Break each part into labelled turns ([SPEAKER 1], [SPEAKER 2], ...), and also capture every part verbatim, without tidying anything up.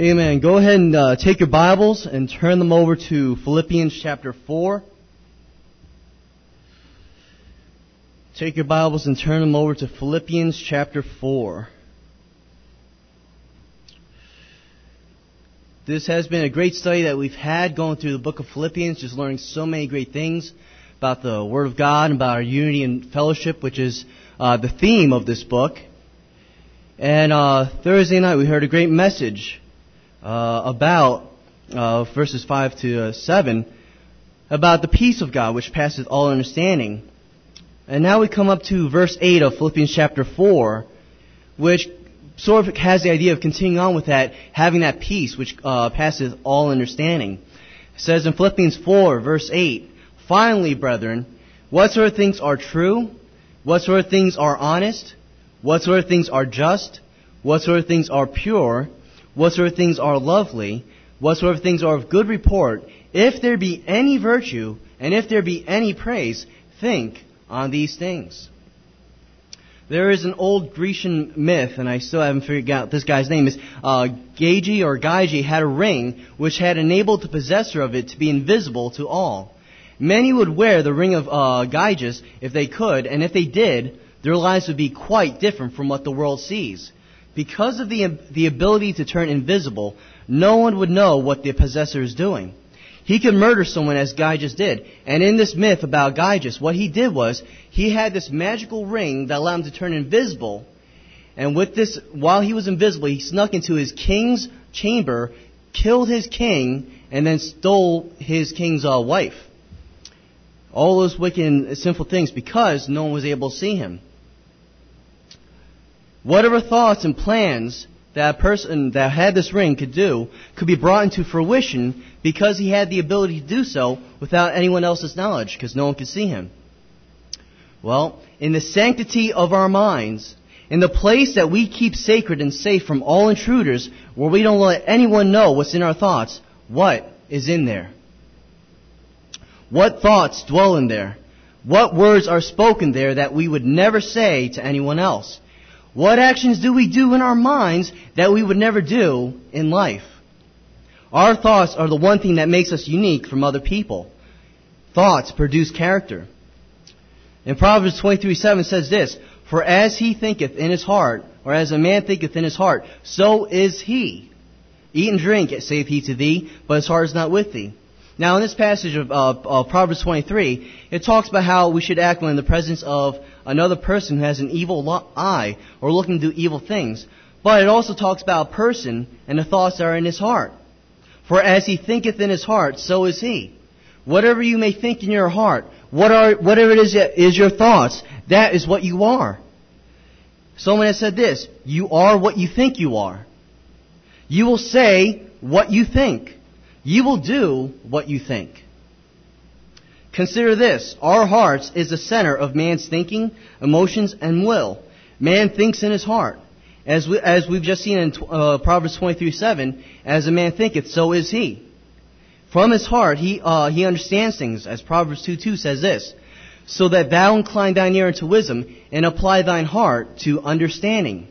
[SPEAKER 1] Amen. Go ahead and uh, take your Bibles and turn them over to Philippians chapter four. Take your Bibles and turn them over to Philippians chapter four. This has been a great study that we've had going through the book of Philippians, just learning so many great things about the Word of God and about our unity and fellowship, which is uh, the theme of this book. And uh, Thursday night we heard a great message uh, about uh, verses five to uh, seven, about the peace of God which passeth all understanding. And now we come up to verse eight of Philippians chapter four, which sort of has the idea of continuing on with that, having that peace which uh, passeth all understanding. It says in Philippians four, verse eight, "Finally, brethren, whatsoever things are true, whatsoever things are honest, whatsoever things are just, whatsoever things are pure, whatsoever things are lovely, whatsoever things are of good report, if there be any virtue, and if there be any praise, think on these things." There is an old Grecian myth, and I still haven't figured out this guy's name, is uh, Gyges or Gyges had a ring which had enabled the possessor of it to be invisible to all. Many would wear the ring of uh, Gyges if they could, and if they did, their lives would be quite different from what the world sees. Because of the the ability to turn invisible, no one would know what the possessor is doing. He could murder someone as Gyges did. And in this myth about Gyges, what he did was, he had this magical ring that allowed him to turn invisible. And with this, while he was invisible, he snuck into his king's chamber, killed his king, and then stole his king's uh, wife. All those wicked and sinful things because no one was able to see him. Whatever thoughts and plans that person that had this ring could do could be brought into fruition because he had the ability to do so without anyone else's knowledge, because no one could see him. Well, in the sanctity of our minds, in the place that we keep sacred and safe from all intruders, where we don't let anyone know what's in our thoughts, what is in there? What thoughts dwell in there? What words are spoken there that we would never say to anyone else? What actions do we do in our minds that we would never do in life? Our thoughts are the one thing that makes us unique from other people. Thoughts produce character. In Proverbs twenty-three seven says this, "For as he thinketh in his heart, or as a man thinketh in his heart, so is he. Eat and drink, saith he to thee, but his heart is not with thee." Now in this passage of uh, uh, Proverbs twenty-three, it talks about how we should act when in the presence of another person who has an evil lo- eye or looking to do evil things. But it also talks about a person and the thoughts that are in his heart. "For as he thinketh in his heart, so is he." Whatever you may think in your heart, what are, whatever it is that is your thoughts, that is what you are. Someone has said this, you are what you think you are. You will say what you think. You will do what you think. Consider this, our hearts is the center of man's thinking, emotions, and will. Man thinks in his heart. As, we, as we've just seen in uh, Proverbs twenty-three seven, "As a man thinketh, so is he." From his heart, he uh, he understands things, as Proverbs two two says this, "So that thou incline thine ear unto wisdom, and apply thine heart to understanding."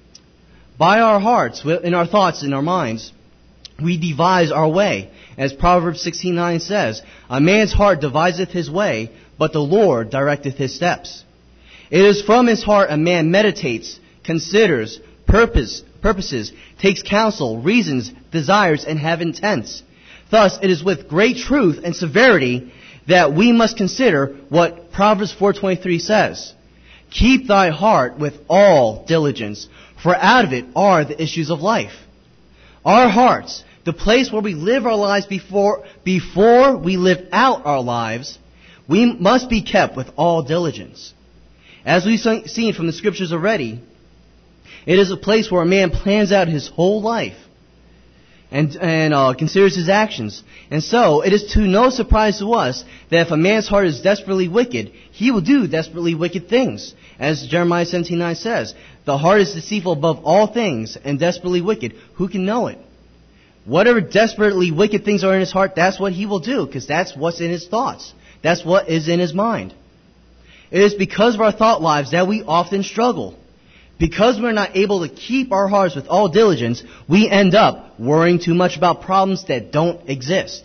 [SPEAKER 1] By our hearts, in our thoughts, in our minds, we devise our way. As Proverbs sixteen nine says, "A man's heart deviseth his way, but the Lord directeth his steps." It is from his heart a man meditates, considers, purpose, purposes, takes counsel, reasons, desires, and have intents. Thus, it is with great truth and severity that we must consider what Proverbs four twenty-three says. "Keep thy heart with all diligence, for out of it are the issues of life." Our hearts, the place where we live our lives before, before we live out our lives, we must be kept with all diligence. As we've seen from the scriptures already, it is a place where a man plans out his whole life and, and uh, considers his actions. And so, it is to no surprise to us that if a man's heart is desperately wicked, he will do desperately wicked things. As Jeremiah seventeen nine says, "The heart is deceitful above all things and desperately wicked. Who can know it?" Whatever desperately wicked things are in his heart, that's what he will do, because that's what's in his thoughts. That's what is in his mind. It is because of our thought lives that we often struggle. Because we're not able to keep our hearts with all diligence, we end up worrying too much about problems that don't exist.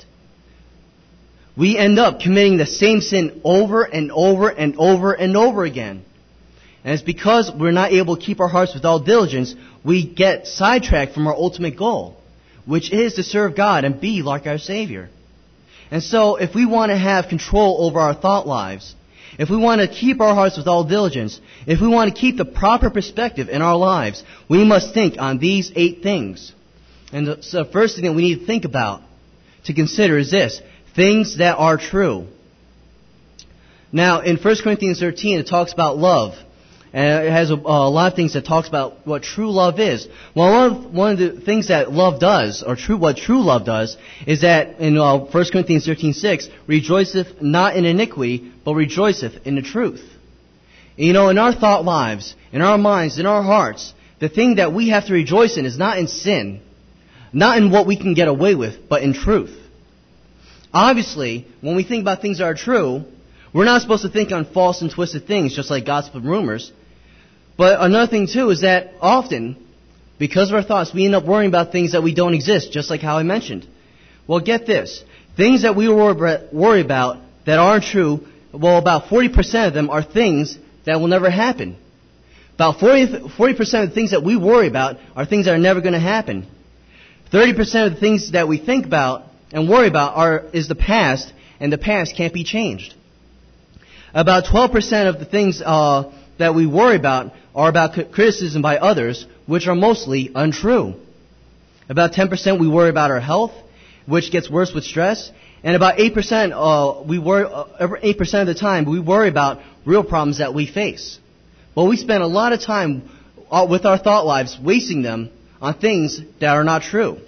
[SPEAKER 1] We end up committing the same sin over and over and over and over again. And it's because we're not able to keep our hearts with all diligence, we get sidetracked from our ultimate goal, which is to serve God and be like our Savior. And so, if we want to have control over our thought lives, if we want to keep our hearts with all diligence, if we want to keep the proper perspective in our lives, we must think on these eight things. And the so first thing that we need to think about, to consider, is this: things that are true. Now, in First Corinthians thirteen, it talks about love. And it has a, a lot of things that talks about what true love is. Well, one of, one of the things that love does, or true, what true love does, is that in uh, First Corinthians thirteen six, rejoiceth not in iniquity, but rejoiceth in the truth. And, you know, in our thought lives, in our minds, in our hearts, the thing that we have to rejoice in is not in sin, not in what we can get away with, but in truth. Obviously, when we think about things that are true, we're not supposed to think on false and twisted things, just like gossip and rumors. But another thing, too, is that often, because of our thoughts, we end up worrying about things that we don't exist, just like how I mentioned. Well, get this. Things that we worry about that aren't true, well, about forty percent of them are things that will never happen. About forty percent of the things that we worry about are things that are never going to happen. thirty percent of the things that we think about and worry about are is the past, and the past can't be changed. About twelve percent of the things uh, that we worry about are about criticism by others, which are mostly untrue. About ten percent we worry about our health, which gets worse with stress. And about eight percent, uh, we worry, uh, eight percent of the time, we worry about real problems that we face. Well, we spend a lot of time uh, with our thought lives wasting them on things that are not true.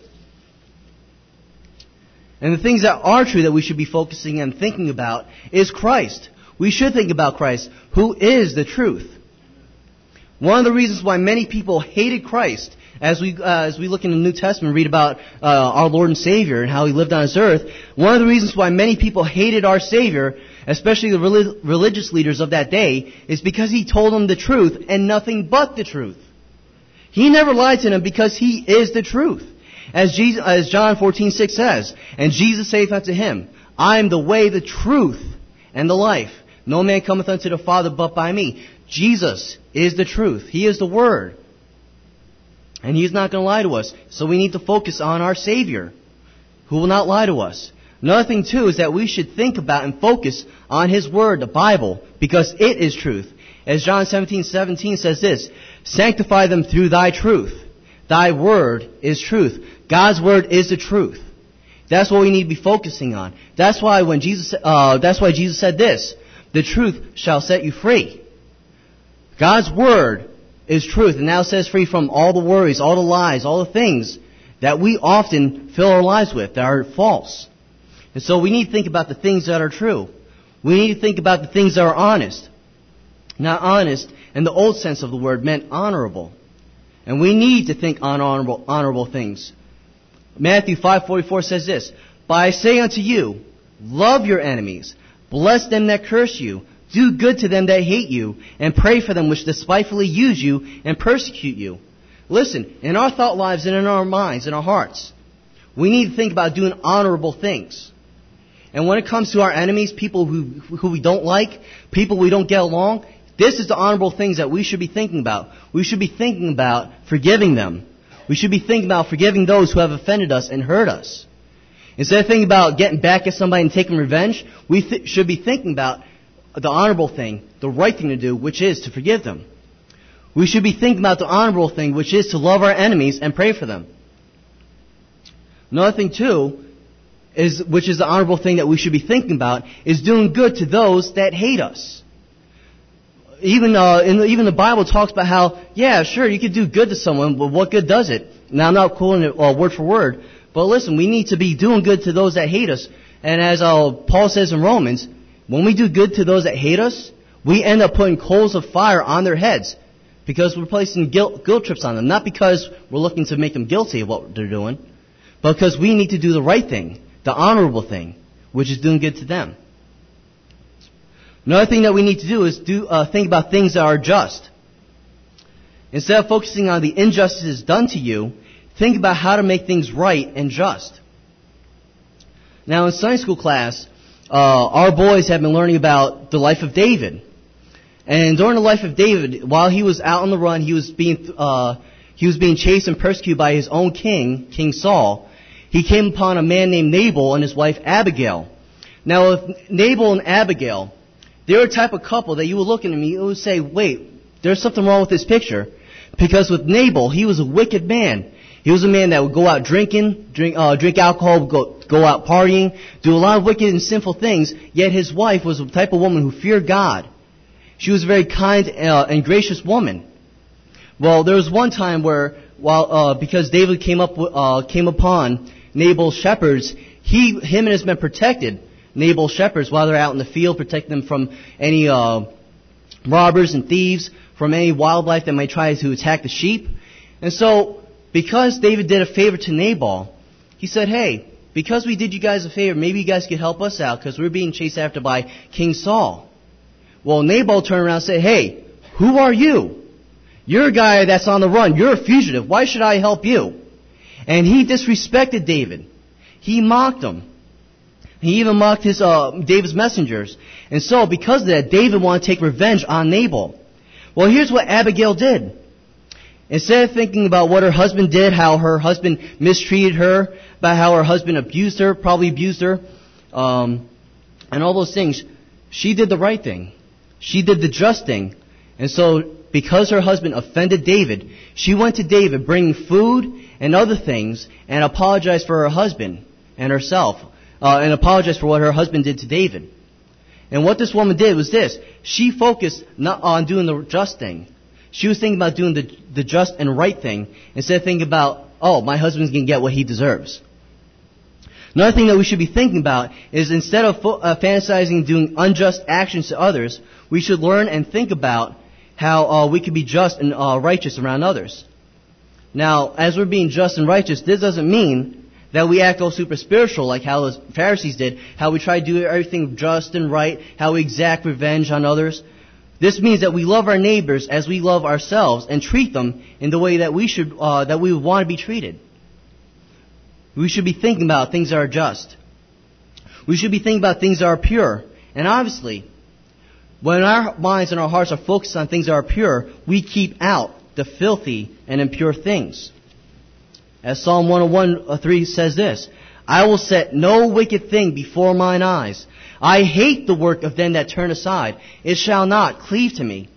[SPEAKER 1] And the things that are true that we should be focusing and thinking about is Christ. We should think about Christ, who is the truth. One of the reasons why many people hated Christ, as we uh, as we look in the New Testament and read about uh, our Lord and Savior and how He lived on this earth, one of the reasons why many people hated our Savior, especially the relig- religious leaders of that day, is because He told them the truth and nothing but the truth. He never lied to them because He is the truth. As, Jesus, as John fourteen six says, and Jesus saith unto him, I am the way, the truth, and the life. No man cometh unto the Father but by me. Jesus is the truth. He is the Word. And He is not going to lie to us. So we need to focus on our Savior, who will not lie to us. Another thing, too, is that we should think about and focus on His Word, the Bible, because it is truth. As John seventeen seventeen says this, sanctify them through Thy truth. Thy Word is truth. God's Word is the truth. That's what we need to be focusing on. That's why when Jesus, uh, that's why Jesus said this, the truth shall set you free. God's Word is truth, and now says free from all the worries, all the lies, all the things that we often fill our lives with that are false. And so we need to think about the things that are true. We need to think about the things that are honest. Now, honest, in the old sense of the word, meant honorable. And we need to think on honorable, honorable things. Matthew five forty-four says this, but I say unto you, love your enemies, bless them that curse you, do good to them that hate you, and pray for them which despitefully use you and persecute you. Listen, in our thought lives and in our minds and our hearts, we need to think about doing honorable things. And when it comes to our enemies, people who, who we don't like, people we don't get along, this is the honorable things that we should be thinking about. We should be thinking about forgiving them. We should be thinking about forgiving those who have offended us and hurt us. Instead of thinking about getting back at somebody and taking revenge, we th- should be thinking about the honorable thing, the right thing to do, which is to forgive them. We should be thinking about the honorable thing, which is to love our enemies and pray for them. Another thing, too, is which is the honorable thing that we should be thinking about, is doing good to those that hate us. Even uh, in the, even the Bible talks about how, yeah, sure, you could do good to someone, but what good does it? Now, I'm not quoting it uh, word for word, but listen, we need to be doing good to those that hate us. And as uh, Paul says in Romans, when we do good to those that hate us, we end up putting coals of fire on their heads because we're placing guilt, guilt trips on them. Not because we're looking to make them guilty of what they're doing, but because we need to do the right thing, the honorable thing, which is doing good to them. Another thing that we need to do is do uh, think about things that are just. Instead of focusing on the injustices done to you, think about how to make things right and just. Now, in Sunday school class, uh, our boys have been learning about the life of David. And during the life of David, while he was out on the run, he was being uh, he was being chased and persecuted by his own king, King Saul. He came upon a man named Nabal and his wife Abigail. Now, with Nabal and Abigail, they were a type of couple that you would look at them and you would say, wait, there's something wrong with this picture. Because with Nabal, he was a wicked man. He was a man that would go out drinking, drink, uh, drink alcohol, go, go out partying, do a lot of wicked and sinful things, yet his wife was the type of woman who feared God. She was a very kind uh, and gracious woman. Well, there was one time where, while uh, because David came up uh, came upon Nabal's shepherds, he, him and his men protected Nabal's shepherds while they're out in the field, protecting them from any uh, robbers and thieves, from any wildlife that might try to attack the sheep. And so, because David did a favor to Nabal, he said, hey, because we did you guys a favor, maybe you guys could help us out because we're being chased after by King Saul. Well, Nabal turned around and said, hey, who are you? You're a guy that's on the run. You're a fugitive. Why should I help you? And he disrespected David. He mocked him. He even mocked his uh, David's messengers. And so, because of that, David wanted to take revenge on Nabal. Well, here's what Abigail did. Instead of thinking about what her husband did, how her husband mistreated her, about how her husband abused her, probably abused her, um, and all those things, she did the right thing. She did the just thing. And so, because her husband offended David, she went to David bringing food and other things and apologized for her husband and herself, uh, and apologized for what her husband did to David. And what this woman did was this. She focused not on doing the just thing. She was thinking about doing the, the just and right thing instead of thinking about, oh, my husband's going to get what he deserves. Another thing that we should be thinking about is instead of fo- uh, fantasizing doing unjust actions to others, we should learn and think about how uh, we can be just and uh, righteous around others. Now, as we're being just and righteous, this doesn't mean that we act all super spiritual like how the Pharisees did, how we try to do everything just and right, how we exact revenge on others. This means that we love our neighbors as we love ourselves and treat them in the way that we should, uh, that we would want to be treated. We should be thinking about things that are just. We should be thinking about things that are pure. And obviously, when our minds and our hearts are focused on things that are pure, we keep out the filthy and impure things. As Psalm one oh one three says this, I will set no wicked thing before mine eyes. I hate the work of them that turn aside. It shall not cleave to me.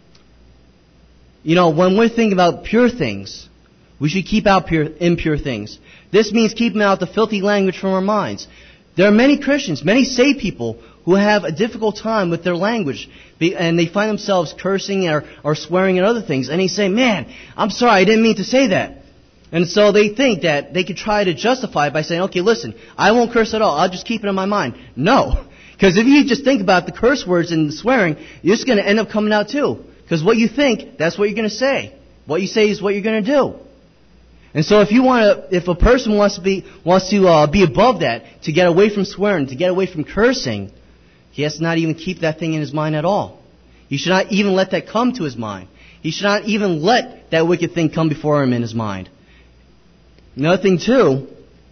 [SPEAKER 1] You know, when we're thinking about pure things, we should keep out pure, impure things. This means keeping out the filthy language from our minds. There are many Christians, many saved people, who have a difficult time with their language, and they find themselves cursing or, or swearing and other things, and they say, man, I'm sorry, I didn't mean to say that. And so they think that they could try to justify it by saying, okay, listen, I won't curse at all, I'll just keep it in my mind. No, because if you just think about the curse words and the swearing, you're just going to end up coming out too. Because what you think, that's what you're going to say. What you say is what you're going to do. And so if you want to, if a person wants to be, wants to uh, be above that, to get away from swearing, to get away from cursing, he has to not even keep that thing in his mind at all. He should not even let that come to his mind. He should not even let that wicked thing come before him in his mind. Another thing too,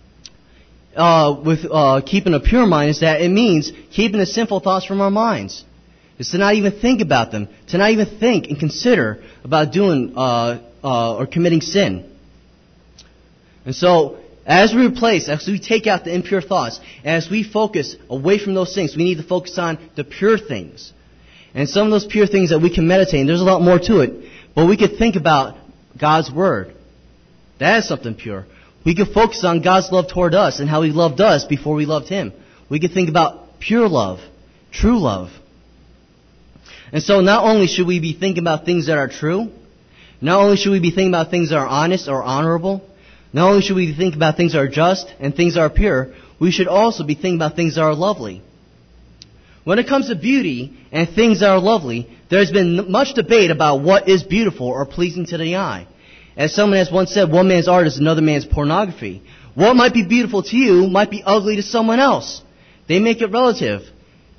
[SPEAKER 1] uh, with uh, keeping a pure mind is that it means keeping the sinful thoughts from our minds. It's to not even think about them, to not even think and consider about doing uh, uh, or committing sin. And so, as we replace, as we take out the impure thoughts, as we focus away from those things, we need to focus on the pure things. And some of those pure things that we can meditate, and there's a lot more to it, but we could think about God's Word. That is something pure. We could focus on God's love toward us and how He loved us before we loved Him. We could think about pure love, true love. And so not only should we be thinking about things that are true, not only should we be thinking about things that are honest or honorable, not only should we think about things that are just and things that are pure, we should also be thinking about things that are lovely. When it comes to beauty and things that are lovely, there's been much debate about what is beautiful or pleasing to the eye. As someone has once said, one man's art is another man's pornography. What might be beautiful to you might be ugly to someone else. They make it relative.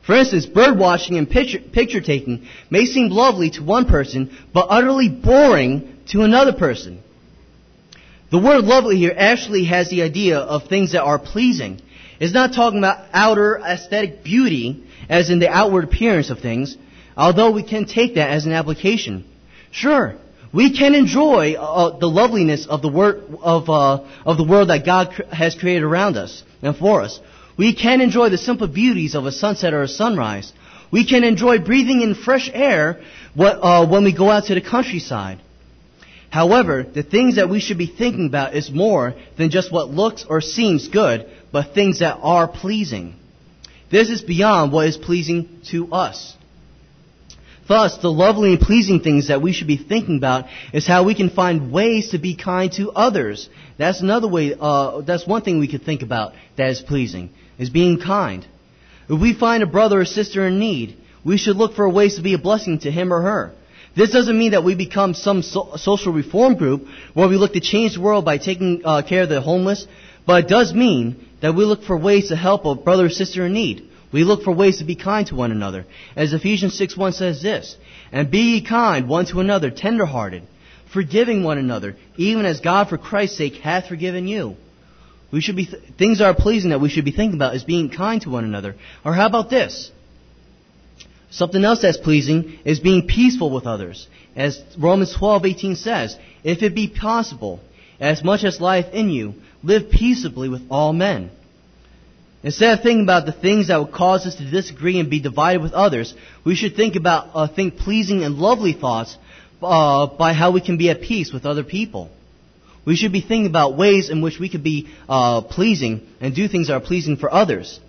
[SPEAKER 1] For instance, bird watching and picture, picture taking may seem lovely to one person, but utterly boring to another person. The word lovely here actually has the idea of things that are pleasing. It's not talking about outer aesthetic beauty, as in the outward appearance of things, although we can take that as an application. Sure, we can enjoy uh, the loveliness of the word of uh, of the world that God cr- has created around us and for us. We can enjoy the simple beauties of a sunset or a sunrise. We can enjoy breathing in fresh air what, uh, when we go out to the countryside. However, the things that we should be thinking about is more than just what looks or seems good, but things that are pleasing. This is beyond what is pleasing to us. Thus, the lovely and pleasing things that we should be thinking about is how we can find ways to be kind to others. That's another way, uh, that's one thing we could think about that is pleasing, is being kind. If we find a brother or sister in need, we should look for ways to be a blessing to him or her. This doesn't mean that we become some so- social reform group where we look to change the world by taking uh, care of the homeless, but it does mean that we look for ways to help a brother or sister in need. We look for ways to be kind to one another. As Ephesians six one says this, "And be ye kind one to another, tenderhearted, forgiving one another, even as God for Christ's sake hath forgiven you." We should be th- things that are pleasing that we should be thinking about is being kind to one another. Or how about this? Something else that's pleasing is being peaceful with others. As Romans twelve eighteen says, "If it be possible, as much as lieth in you, live peaceably with all men." Instead of thinking about the things that would cause us to disagree and be divided with others, we should think about uh, think pleasing and lovely thoughts uh, by how we can be at peace with other people. We should be thinking about ways in which we could be uh, pleasing and do things that are pleasing for others.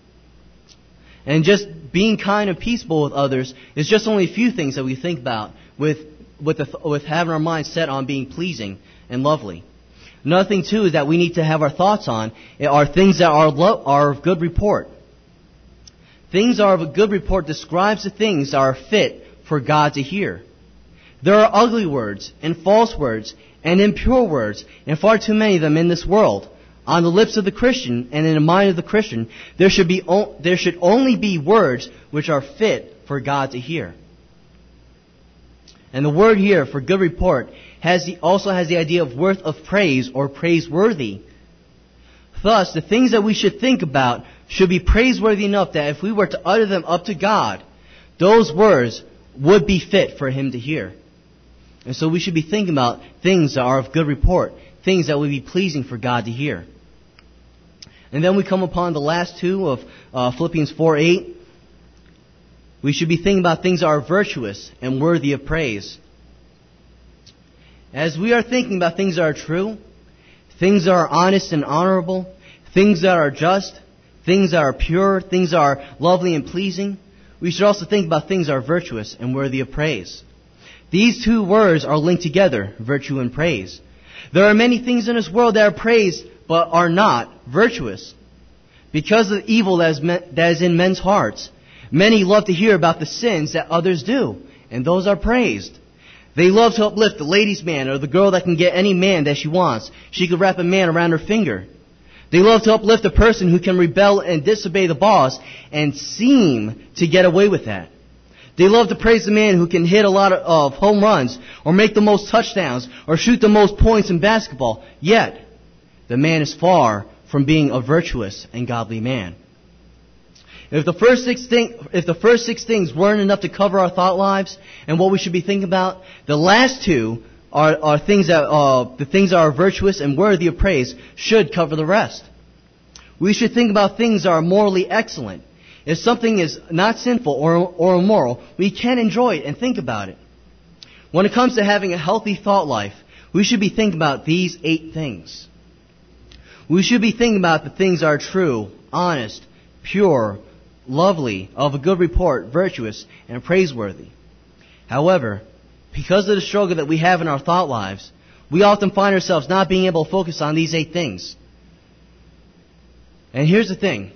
[SPEAKER 1] And just being kind and peaceful with others is just only a few things that we think about with with, the, with having our minds set on being pleasing and lovely. Another thing, too, is that we need to have our thoughts on are things that are, lo- are of good report. Things are of a good report describes the things that are fit for God to hear. There are ugly words and false words and impure words, and far too many of them in this world. On the lips of the Christian and in the mind of the Christian, there should be o- there should only be words which are fit for God to hear. And the word here for good report has the, also has the idea of worth of praise or praiseworthy. Thus, the things that we should think about should be praiseworthy enough that if we were to utter them up to God, those words would be fit for Him to hear. And so we should be thinking about things that are of good report, things that would be pleasing for God to hear. And then we come upon the last two of uh, Philippians four eight. We should be thinking about things that are virtuous and worthy of praise. As we are thinking about things that are true, things that are honest and honorable, things that are just, things that are pure, things that are lovely and pleasing, we should also think about things that are virtuous and worthy of praise. These two words are linked together, virtue and praise. There are many things in this world that are praised but are not virtuous. Because of the evil that is, me- that is in men's hearts, many love to hear about the sins that others do, and those are praised. They love to uplift the ladies' man or the girl that can get any man that she wants. She could wrap a man around her finger. They love to uplift a person who can rebel and disobey the boss and seem to get away with that. They love to praise the man who can hit a lot of, of home runs or make the most touchdowns or shoot the most points in basketball. Yet, the man is far from being a virtuous and godly man. If the first six thing, if the first six things weren't enough to cover our thought lives and what we should be thinking about, the last two are, are things that uh, the things that are virtuous and worthy of praise should cover the rest. We should think about things that are morally excellent. If something is not sinful or or immoral, we can enjoy it and think about it. When it comes to having a healthy thought life, we should be thinking about these eight things. We should be thinking about the things that are true, honest, pure, lovely, of a good report, virtuous, and praiseworthy. However, because of the struggle that we have in our thought lives, we often find ourselves not being able to focus on these eight things. And here's the thing.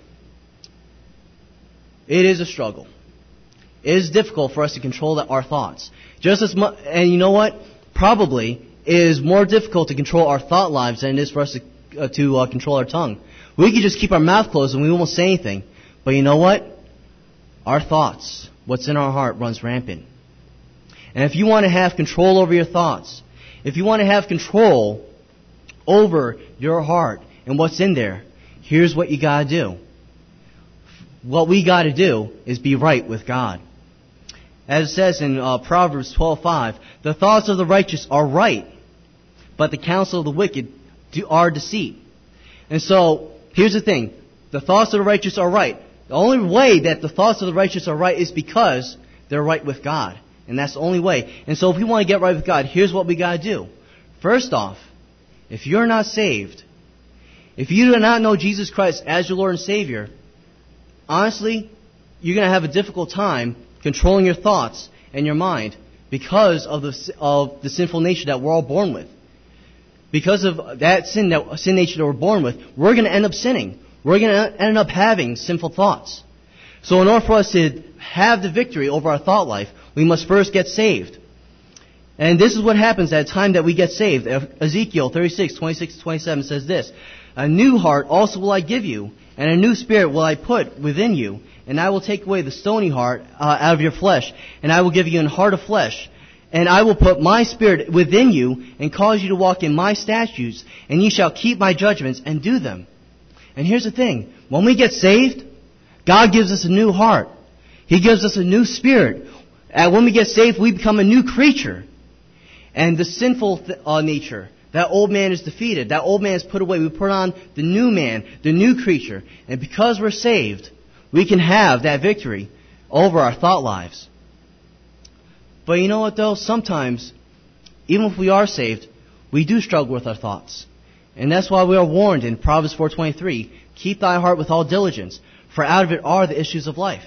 [SPEAKER 1] It is a struggle. It is difficult for us to control our thoughts. Just as much, and you know what? Probably it is more difficult to control our thought lives than it is for us to, uh, to uh, control our tongue. We could just keep our mouth closed and we won't say anything. But you know what? our thoughts, what's in our heart, runs rampant. And if you want to have control over your thoughts, if you want to have control over your heart and what's in there, here's what you got to do. What we got to do is be right with God. As it says in uh, Proverbs twelve five, the thoughts of the righteous are right, but the counsel of the wicked do, are deceit. And so, here's the thing. The thoughts of the righteous are right. The only way that the thoughts of the righteous are right is because they're right with God. And that's the only way. And so if we want to get right with God, here's what we got to do. First off, if you're not saved, if you do not know Jesus Christ as your Lord and Savior, honestly, you're going to have a difficult time controlling your thoughts and your mind because of the of the sinful nature that we're all born with. Because of that sin that sin nature that we're born with, we're going to end up sinning. We're going to end up having sinful thoughts. So in order for us to have the victory over our thought life, we must first get saved. And this is what happens at the time that we get saved. Ezekiel thirty-six, twenty-six to twenty-seven says this, a new heart also will I give you, and a new spirit will I put within you, and I will take away the stony heart uh, out of your flesh, and I will give you an heart of flesh. And I will put my spirit within you, and cause you to walk in my statutes, and ye shall keep my judgments and do them. And here's the thing. When we get saved, God gives us a new heart. He gives us a new spirit. And when we get saved, we become a new creature. And the sinful th- uh, nature, that old man is defeated. That old man is put away. We put on the new man, the new creature. And because we're saved, we can have that victory over our thought lives. But you know what though? Sometimes, even if we are saved, we do struggle with our thoughts. And that's why we are warned in Proverbs four twenty-three, keep thy heart with all diligence, for out of it are the issues of life.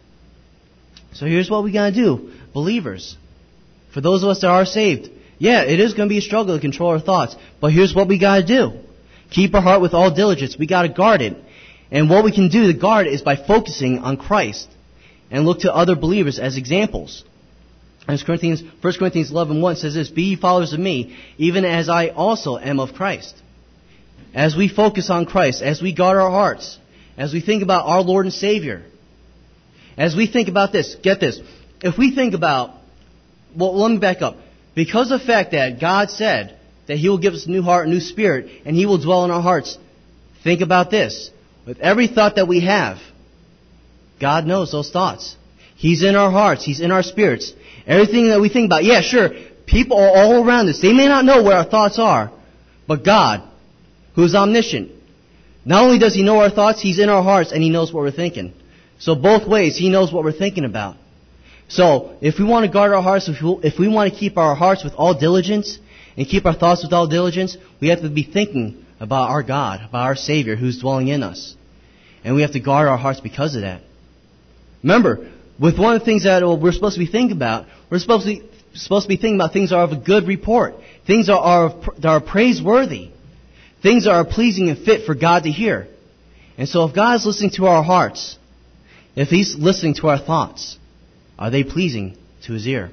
[SPEAKER 1] So here's what we got to do. Believers, for those of us that are saved, yeah, it is going to be a struggle to control our thoughts. But here's what we got to do. Keep our heart with all diligence. We got to guard it. And what we can do to guard it is by focusing on Christ and look to other believers as examples. As Corinthians, First Corinthians eleven one says this, be ye followers of me, even as I also am of Christ. As we focus on Christ, as we guard our hearts, as we think about our Lord and Savior, as we think about this, get this, if we think about, well, let me back up. Because of the fact that God said that He will give us a new heart, a new spirit, and He will dwell in our hearts, think about this. With every thought that we have, God knows those thoughts. He's in our hearts. He's in our spirits. Everything that we think about, yeah, sure, people are all around us. They may not know where our thoughts are, but God, who is omniscient, not only does He know our thoughts, He's in our hearts and He knows what we're thinking. So both ways, He knows what we're thinking about. So if we want to guard our hearts, if we, if we want to keep our hearts with all diligence and keep our thoughts with all diligence, we have to be thinking about our God, about our Savior who's dwelling in us. And we have to guard our hearts because of that. Remember, with one of the things that we're supposed to be thinking about, we're supposed to be, supposed to be thinking about things that are of a good report. Things that are, that are praiseworthy. Things that are pleasing and fit for God to hear. And so if God is listening to our hearts, if He's listening to our thoughts, are they pleasing to His ear?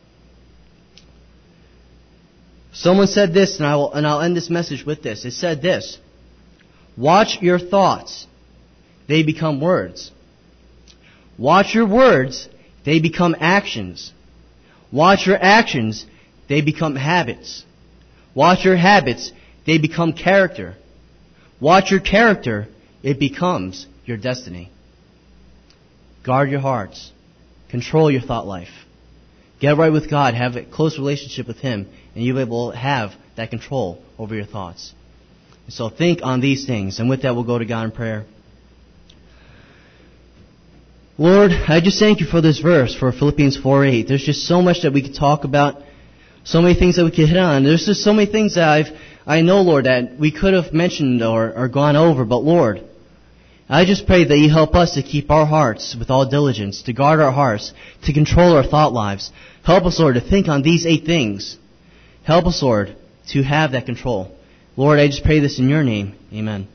[SPEAKER 1] Someone said this, and, I will, and I'll end this message with this. It said this, watch your thoughts, they become words. Watch your words, they become actions. Watch your actions, they become habits. Watch your habits, they become character. Watch your character, it becomes your destiny. Guard your hearts. Control your thought life. Get right with God. Have a close relationship with Him, and you'll be able to have that control over your thoughts. So think on these things. And with that, we'll go to God in prayer. Lord, I just thank You for this verse, for Philippians four eight. There's just so much that we could talk about, so many things that we could hit on. There's just so many things that I've, I know, Lord, that we could have mentioned or, or gone over. But Lord, I just pray that You help us to keep our hearts with all diligence, to guard our hearts, to control our thought lives. Help us, Lord, to think on these eight things. Help us, Lord, to have that control. Lord, I just pray this in Your name. Amen.